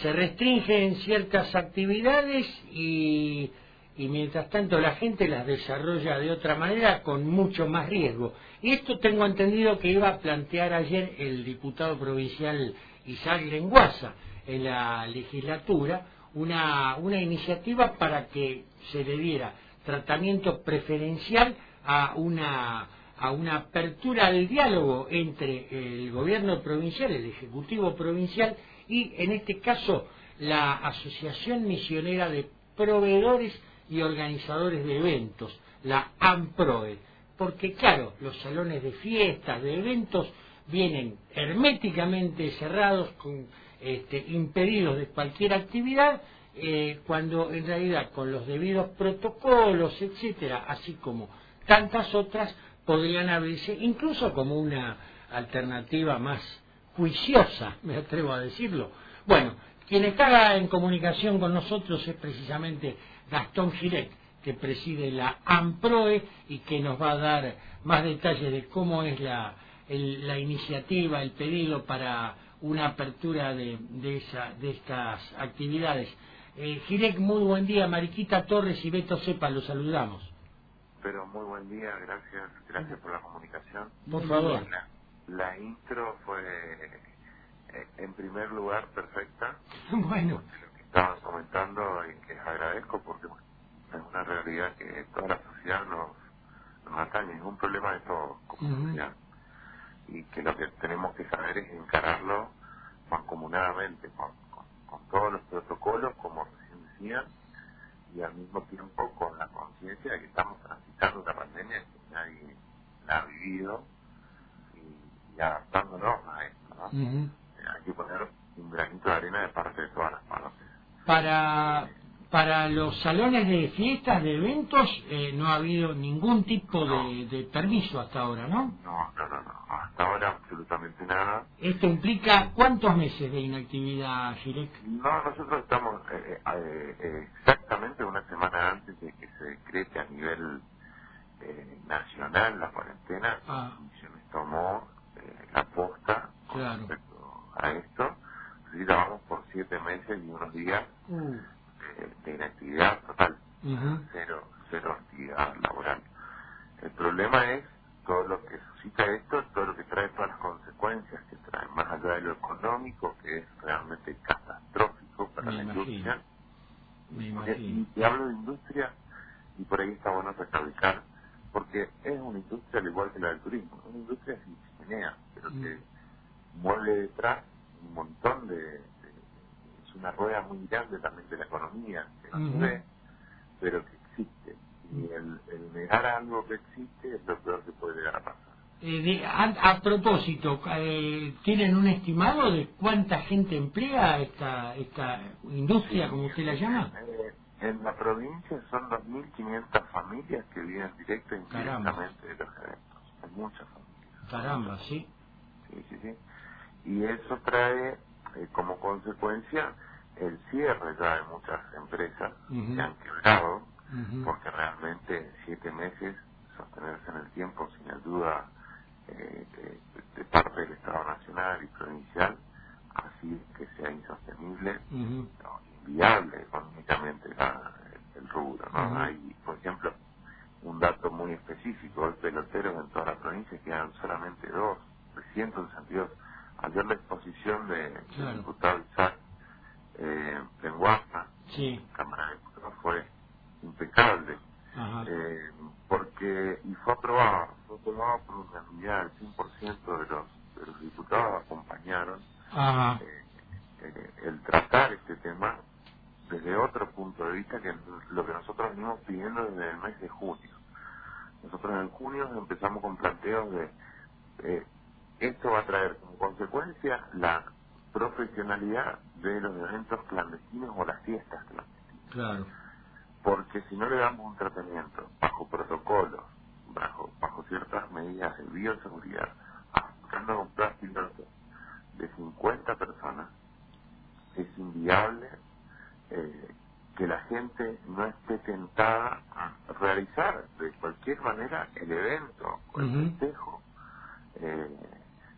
se restringen ciertas actividades y mientras tanto la gente las desarrolla de otra manera con mucho más riesgo. Y esto tengo entendido que iba a plantear ayer el diputado provincial Isaac Lenguaza en la legislatura, una iniciativa para que se le diera tratamiento preferencial a una apertura al diálogo entre el gobierno provincial, el ejecutivo provincial y en este caso la Asociación Misionera de Proveedores y Organizadores de Eventos, la AMPROE, porque claro, los salones de fiestas, de eventos, vienen herméticamente cerrados, impedidos de cualquier actividad, cuando en realidad con los debidos protocolos, etcétera, así como tantas otras, podrían abrirse incluso como una alternativa más juiciosa, me atrevo a decirlo. Bueno, quien está en comunicación con nosotros es precisamente Gastón Girec, que preside la AMPROE y que nos va a dar más detalles de cómo es la iniciativa, el pedido para una apertura de estas actividades. Girec, muy buen día. Mariquita Torres y Beto Cepa, los saludamos. Pero muy buen día, gracias por la comunicación. Por favor. La intro fue, en primer lugar, perfecta. Bueno. Lo que estaban comentando y que les agradezco porque es una realidad que toda la sociedad nos atañe, es un problema de todos como sociedad. Y que lo que tenemos que saber es encararlo mancomunadamente, con todos los protocolos, como recién decían, y al mismo tiempo con la conciencia de que estamos transitando una pandemia que nadie la ha vivido y adaptándonos a esto, ¿no? Hay que poner un granito de arena de parte de todas las partes. Para los salones de fiestas, de eventos, no ha habido ningún tipo de permiso hasta ahora, ¿no? No. Hasta ahora absolutamente nada. ¿Esto implica cuántos meses de inactividad, Girec? No, nosotros estamos exactamente una semana antes de que se decrete a nivel nacional la cuarentena. Misiones tomó la posta con respecto a esto. Así vamos por 7 meses y unos días de inactividad total, cero actividad laboral. El problema es todo lo que suscita esto, todo lo que trae todas las consecuencias que trae, más allá de lo económico, que es realmente catastrófico para la industria. Y hablo de industria, y por ahí está bueno recalcar, porque es una industria al igual que la del turismo, una industria sin chimenea, pero que mueve detrás un montón es una rueda muy grande también de la economía, que no se ve, pero que existe. Y el negar algo que existe es lo peor que puede llegar a pasar. A propósito, ¿tienen un estimado de cuánta gente emplea esta industria, como usted la llama? En la provincia son 2.500 familias que viven directo e indirectamente de los eventos. Hay muchas familias. Caramba, sí. Sí. Y eso trae como consecuencia el cierre ya de muchas empresas que han quebrado, porque realmente 7 meses sostenerse en el tiempo sin ayuda de parte del Estado Nacional y provincial, así que sea insostenible, inviable económicamente el rubro, ¿no? Hay, por ejemplo, un dato muy específico, los peloteros en toda la provincia quedan solamente 2, 362. Ayer la exposición del diputado Isaac Lenguaza, Cámara de Diputados, fue impecable, porque fue aprobado por unanimidad. El 100% de los diputados acompañaron el tratar este tema desde otro punto de vista, que es lo que nosotros venimos pidiendo desde el mes de junio. Nosotros en junio empezamos con planteos de esto va a traer como consecuencia la profesionalidad de los eventos clandestinos o las fiestas clandestinas. Claro. Porque si no le damos un tratamiento bajo protocolos, bajo ciertas medidas de bioseguridad, aplicando un plan piloto de 50 personas, es inviable que la gente no esté tentada a realizar de cualquier manera el evento o el festejo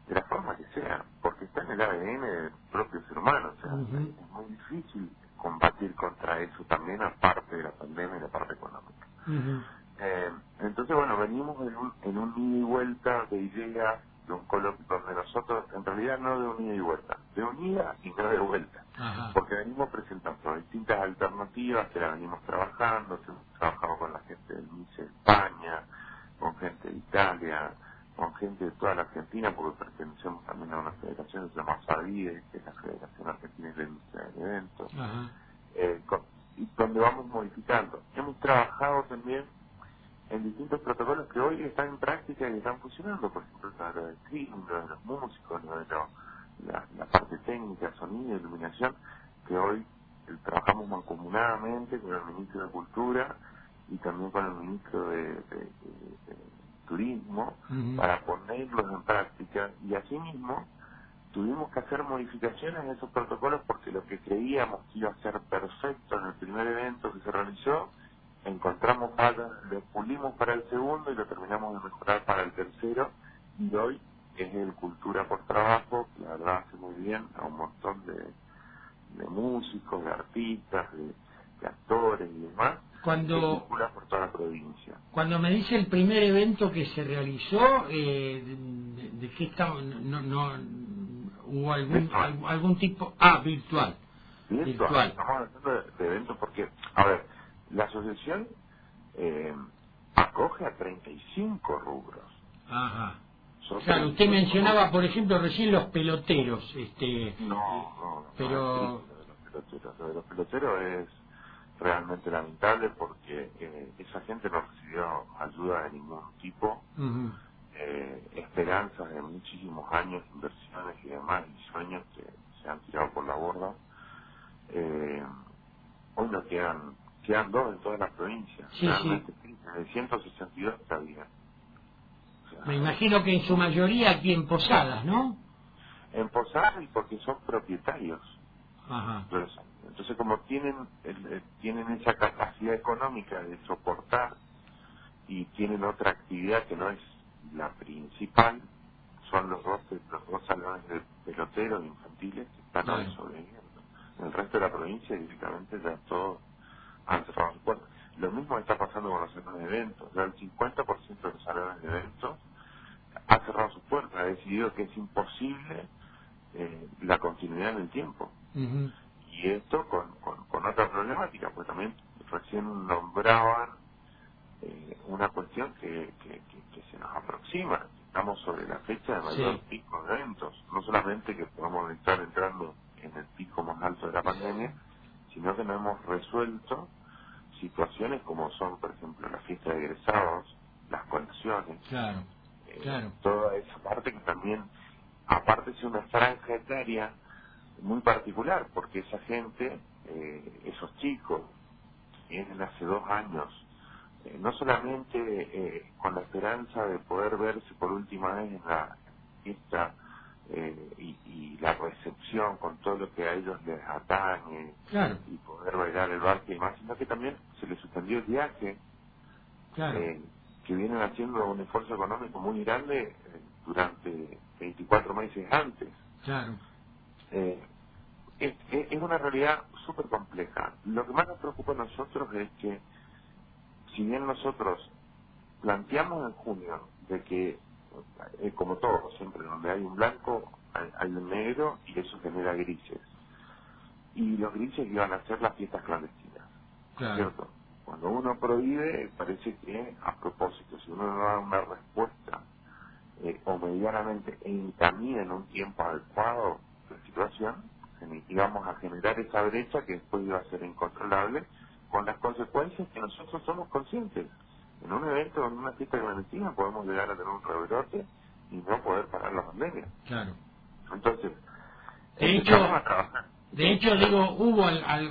de la forma que sea, porque está en el ADN del propio ser humano. O sea, es muy difícil combatir contra eso también, aparte de la pandemia y la parte económica. Entonces, bueno, venimos en un ida y vuelta de ideas, de un coloquio donde nosotros, en realidad no de un ida y vuelta, de un ida y no de vuelta, porque venimos presentando distintas alternativas que la venimos trabajando, trabajamos con la gente del MICE de España, con gente de Italia, con gente de toda la Argentina, porque pertenecemos también a una federación que se llama FADIDE, que es la Federación Argentina de Industria de Eventos, y donde vamos modificando. Hemos trabajado también en distintos protocolos que hoy están en práctica y están funcionando, por ejemplo, lo del streaming, lo de los músicos, lo de la parte técnica, sonido, iluminación, que hoy trabajamos mancomunadamente con el Ministro de Cultura y también con el Ministro de Turismo para ponerlos en práctica, y asimismo tuvimos que hacer modificaciones en esos protocolos porque lo que creíamos que iba a ser perfecto en el primer evento que se realizó, encontramos fallas, lo pulimos para el segundo y lo terminamos de mejorar para el tercero, y hoy es el Cultura por Trabajo, que la verdad hace muy bien a un montón de músicos, de artistas, de actores y demás, Cuando por toda la provincia. Cuando me dice el primer evento que se realizó, ¿de qué estamos? No hubo algún tipo virtual. Estamos hablando de eventos porque, a ver, la asociación acoge a 35 rubros. Claro, usted mencionaba, por ejemplo, recién los peloteros. Pero lo de los peloteros es realmente lamentable porque esa gente no recibió ayuda de ningún tipo, esperanzas de muchísimos años, inversiones y demás, y sueños que se han tirado por la borda. Hoy no quedan dos en toda la provincia, realmente de 162 que había. O sea, me imagino que en su mayoría aquí en Posadas, ¿no? En Posadas, y porque son propietarios. Entonces, como tienen esa capacidad económica de soportar y tienen otra actividad que no es la principal, son los dos salones de peloteros infantiles que están hoy sobreviviendo. En el resto de la provincia directamente ya todos han cerrado sus puertas. Lo mismo está pasando con los salones de eventos. Ya el 50% de los salones de eventos ha cerrado sus puertas, ha decidido que es imposible la continuidad en el tiempo. Y esto con otra problemática, pues también recién nombraban una cuestión que se nos aproxima. Estamos sobre la fecha de mayor pico de eventos. No solamente que podamos estar entrando en el pico más alto de la pandemia, sino que no hemos resuelto situaciones como son, por ejemplo, la fiesta de egresados, las colecciones, toda esa parte que también, aparte es una franja etaria muy particular, porque esa gente, esos chicos, vienen hace 2 años, no solamente con la esperanza de poder verse por última vez en la fiesta y la recepción con todo lo que a ellos les atañe, y poder bailar el barco y demás, sino que también se les suspendió el viaje, que vienen haciendo un esfuerzo económico muy grande durante 24 meses antes. Es una realidad súper compleja. Lo que más nos preocupa a nosotros es que, si bien nosotros planteamos en junio de que, como todo, siempre donde hay un blanco hay un negro, y eso genera grises. Y los grises iban a ser las fiestas clandestinas, ¿cierto? Cuando uno prohíbe, parece que a propósito, si uno no da una respuesta o medianamente encamina en un tiempo adecuado la situación, íbamos a generar esa brecha que después iba a ser incontrolable, con las consecuencias que nosotros somos conscientes. En un evento, en una fiesta clandestina, podemos llegar a tener un rebrote y no poder parar la pandemia. Entonces, de hecho, digo, ¿hubo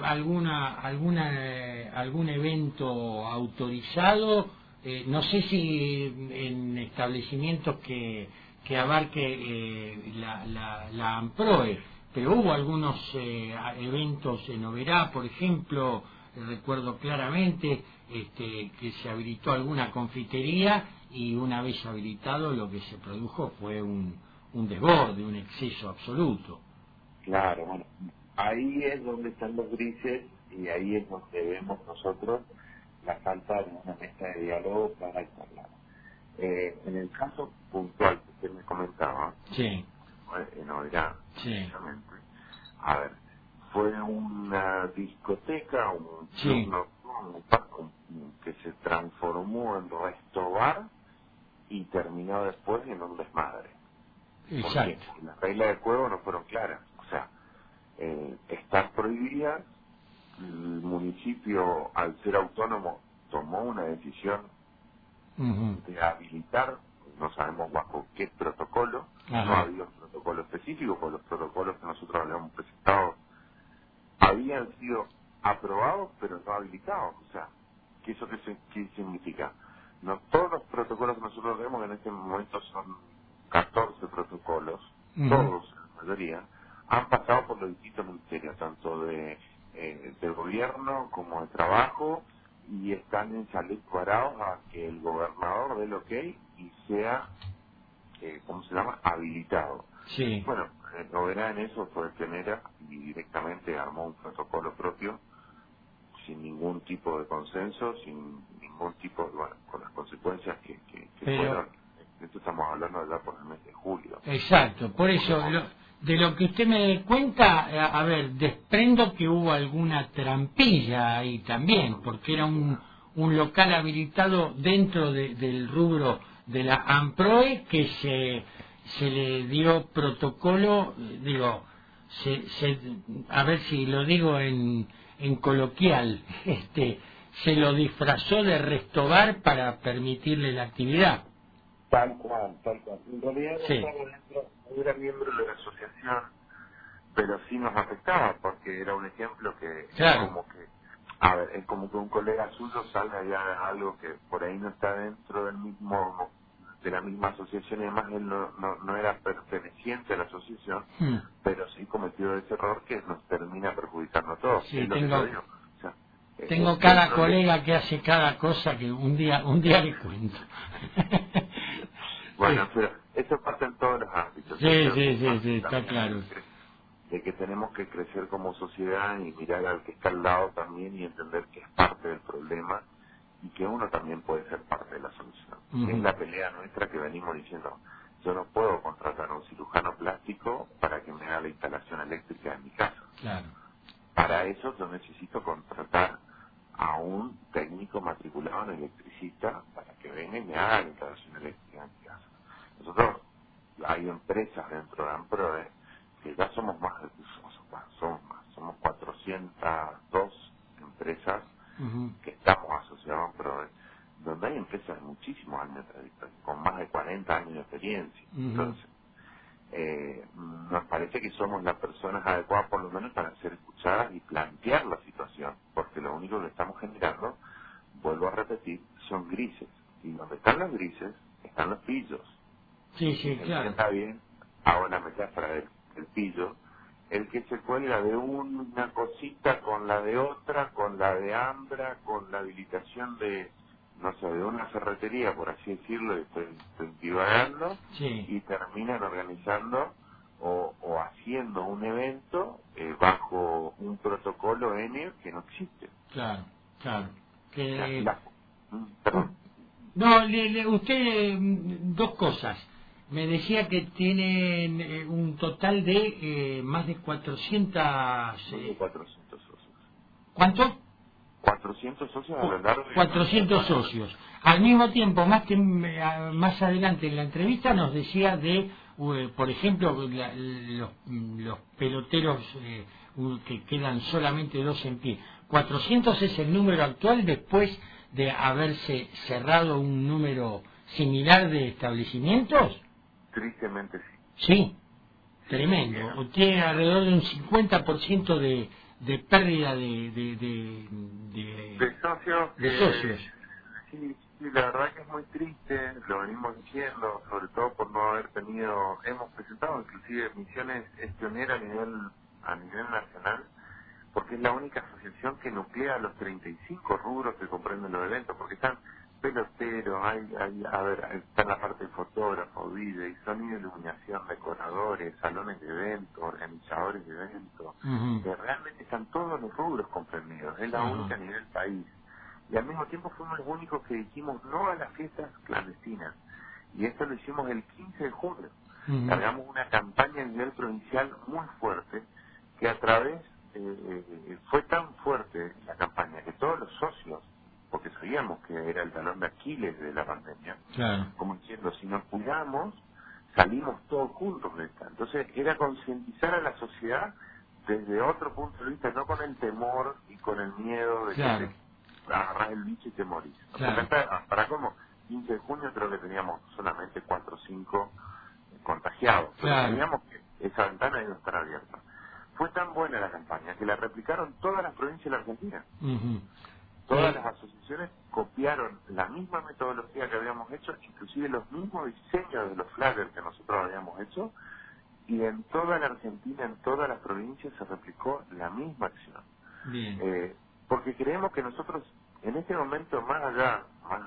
algún evento autorizado? No sé si en establecimientos que abarque la ANPROE, pero hubo algunos eventos en Oberá, por ejemplo, recuerdo claramente que se habilitó alguna confitería, y una vez habilitado lo que se produjo fue un un desborde, un exceso absoluto. Claro, bueno, ahí es donde están los grises y ahí es donde vemos nosotros la falta de una mesa de diálogo para charlar. En el caso puntual que usted me comentaba, Sí. en Oirá, Sí. precisamente, a ver, fue una discoteca, un club nocturno, que se transformó en resto bar y terminó después en un desmadre. Exacto. Porque las reglas del juego no fueron claras. O sea, están prohibidas, el municipio, al ser autónomo, tomó una decisión de habilitar, no sabemos bajo qué protocolo. Ajá. No había un protocolo específico, porque los protocolos que nosotros habíamos presentado habían sido aprobados, pero no habilitados. O sea, ¿eso qué significa? No todos los protocolos que nosotros vemos en este momento son 14 protocolos, todos, la mayoría, han pasado por los distintos ministerios, tanto del gobierno como de trabajo, y están en salud parados a que el gobernador dé el ok y sea, ¿cómo se llama?, habilitado. Sí. Bueno, Noverá en eso fue pionera y directamente armó un protocolo propio, sin ningún tipo de consenso, sin ningún tipo, bueno, con las consecuencias que fueron. Esto estamos hablando de ya por el mes de julio. Exacto, por eso, de lo que usted me cuenta, a ver, desprendo que hubo alguna trampilla ahí también, porque era un local habilitado dentro del rubro de la AMPROE que se le dio protocolo, digo, a ver si lo digo en coloquial, se lo disfrazó de restobar para permitirle la actividad. Tal cual, tal cual. En realidad no Sí. estaba dentro, no era miembro de la asociación, pero sí nos afectaba, porque era un ejemplo que Claro. es como que, a ver, es como que un colega suyo salga ya a algo que por ahí no está dentro del mismo, de la misma asociación, y además él no era perteneciente a la asociación, pero sí cometió ese error que nos termina perjudicando a todos. Sí, Es lo que yo digo. O sea, tengo cada colega que hace cada cosa que un día le cuento. Bueno, pero eso pasa en todos los ámbitos. Sí, está claro. De que tenemos que crecer como sociedad y mirar al que está al lado también y entender que es parte del problema y que uno también puede ser parte de la solución. Es la pelea nuestra que venimos diciendo, yo no puedo contratar a un cirujano plástico para que me haga la instalación eléctrica en mi casa. Claro. Para eso yo necesito contratar a un técnico matriculado en electricista para que venga y me haga la instalación eléctrica en mi casa. Nosotros, hay empresas dentro de AMPROE que ya somos más, somos 402 empresas que estamos asociados a AMPROE, donde hay empresas de muchísimos años de trayectoria, con más de 40 años de experiencia. Entonces, nos parece que somos las personas adecuadas por lo menos para ser escuchadas y plantear la situación, porque lo único que estamos generando, vuelvo a repetir, son grises, y donde están los grises están los pillos. Sí, claro. Está bien, hago la metáfora del pillo, el que se cuelga de una cosita con la de otra, con la de Ambra, con la habilitación de, no sé, de una ferretería, por así decirlo, estoy divagando, y terminan organizando o haciendo un evento bajo un protocolo N que no existe. Claro. Perdón. No, usted, dos cosas. Me decía que tienen un total de más de 400... 400 socios. ¿Cuánto? 400 socios a lo largo de 400 socios. Al mismo tiempo, más adelante en la entrevista nos decía de, por ejemplo, los peloteros que quedan solamente 2 en pie. 400 es el número actual después de haberse cerrado un número similar de establecimientos. Tristemente sí. Sí, tremendo. Tiene alrededor de un 50% de pérdida de socios. Sí, la verdad que es muy triste, lo venimos diciendo, sobre todo por no haber tenido, hemos presentado inclusive Misiones es pionera a nivel nacional, porque es la única asociación que nuclea los 35 rubros que comprenden los eventos, porque están peloteros, a ver, está la parte de fotógrafo, video, sonido, iluminación, decoradores, salones de eventos, organizadores de eventos, que realmente están todos los rubros comprendidos, es la única a nivel país. Y al mismo tiempo fuimos los únicos que dijimos no a las fiestas clandestinas. Y esto lo hicimos el 15 de junio. Largamos una campaña a nivel provincial muy fuerte, que a través, fue tan fuerte la campaña, que todos los socios, porque sabíamos que era el talón de Aquiles de la pandemia, como diciendo, si nos cuidamos, salimos todos juntos de esta. Entonces era concientizar a la sociedad desde otro punto de vista, no con el temor y con el miedo de que te agarras el bicho y te morís. Para cómo, 15 de junio creo que teníamos solamente 4 o 5 contagiados, pero sabíamos que esa ventana iba a estar abierta. Fue tan buena la campaña que la replicaron todas las provincias de la Argentina. Todas las asociaciones copiaron la misma metodología que habíamos hecho, inclusive los mismos diseños de los flyers que nosotros habíamos hecho, y en toda la Argentina, en todas las provincias se replicó la misma acción. Porque creemos que nosotros, en este momento, más allá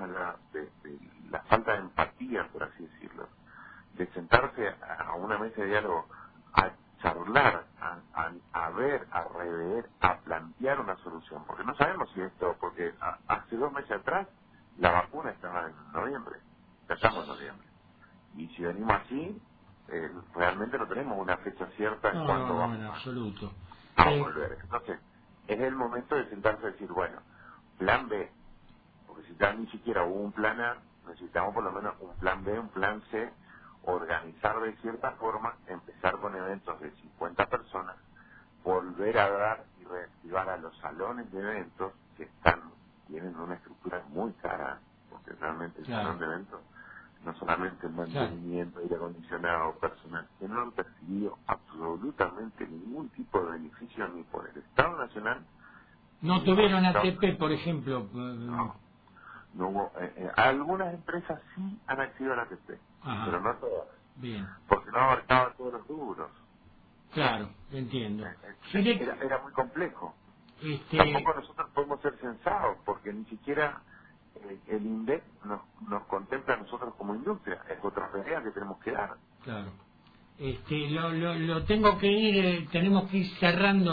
de la falta de empatía, por así decirlo, de sentarse a una mesa de diálogo, a charlar, a ver, a rever, a plantear una solución, porque no sabemos si esto, porque hace 2 meses atrás la vacuna estaba en noviembre, ya estamos en noviembre, y si venimos así, realmente no tenemos una fecha cierta en cuándo vamos a volver. Entonces, es el momento de sentarse y decir, bueno, plan B, porque si ya ni siquiera hubo un plan A, necesitamos por lo menos un plan B, un plan C, organizar de cierta forma, empezar con eventos de 50 personas, volver a dar y reactivar a los salones de eventos que tienen una estructura muy cara, porque realmente el salón de eventos no solamente el mantenimiento, aire acondicionado, personal, que no han percibido absolutamente ningún tipo de beneficio ni por el Estado Nacional. No tuvieron ATP, por ejemplo. No hubo, algunas empresas sí han accedido al ATP, pero no todas. Porque no abarcaba todos los rubros. Claro, entiendo. Era muy complejo. Tampoco nosotros podemos ser censados, porque ni siquiera el INDEC nos contempla a nosotros como industria. Es otra tarea que tenemos que dar. Claro. Lo tengo que ir, tenemos que ir cerrando,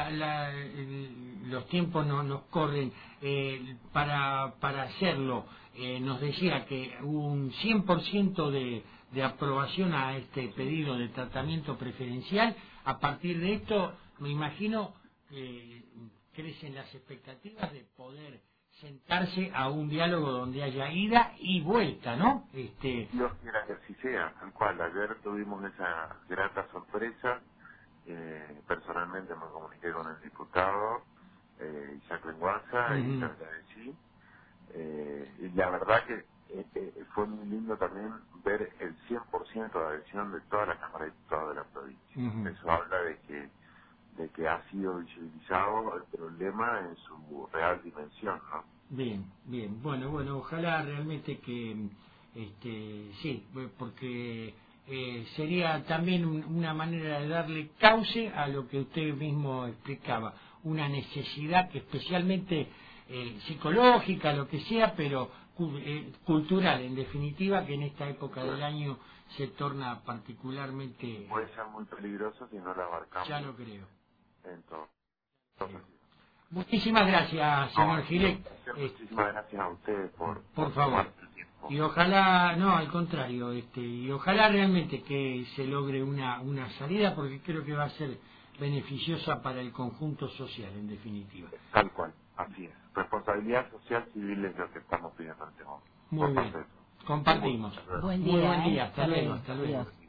los tiempos nos corren. Para hacerlo, nos decía que un 100% de aprobación a este pedido de tratamiento preferencial. A partir de esto, me imagino, crecen las expectativas de poder sentarse a un diálogo donde haya ida y vuelta, ¿no? Dios quiera que así sea, tal cual. Ayer tuvimos esa grata sorpresa. Personalmente me comuniqué con el diputado Isaac Lenguaza y le agradecí. Y la verdad que fue muy lindo también ver el 100% de adhesión de toda la Cámara de Diputados de la provincia. Eso habla de que ha sido visibilizado el problema en su real dimensión, ¿no? Bien. Bueno, ojalá realmente que sí, porque sería también una manera de darle cauce a lo que usted mismo explicaba, una necesidad que especialmente psicológica, lo que sea, pero cultural, en definitiva, que en esta época del año se torna particularmente... Puede ser muy peligroso si no la abarcamos. Ya lo creo. Entonces, muchísimas gracias, señor Gilek. Muchísimas gracias a ustedes por favor. El tiempo. Y ojalá, no, al contrario, y ojalá realmente que se logre una salida, porque creo que va a ser beneficiosa para el conjunto social, en definitiva. Tal cual, así es. Responsabilidad social civil es lo que estamos pidiendo en este momento. Muy bien. Compartimos. Buen día. Muy buen día. Hasta luego.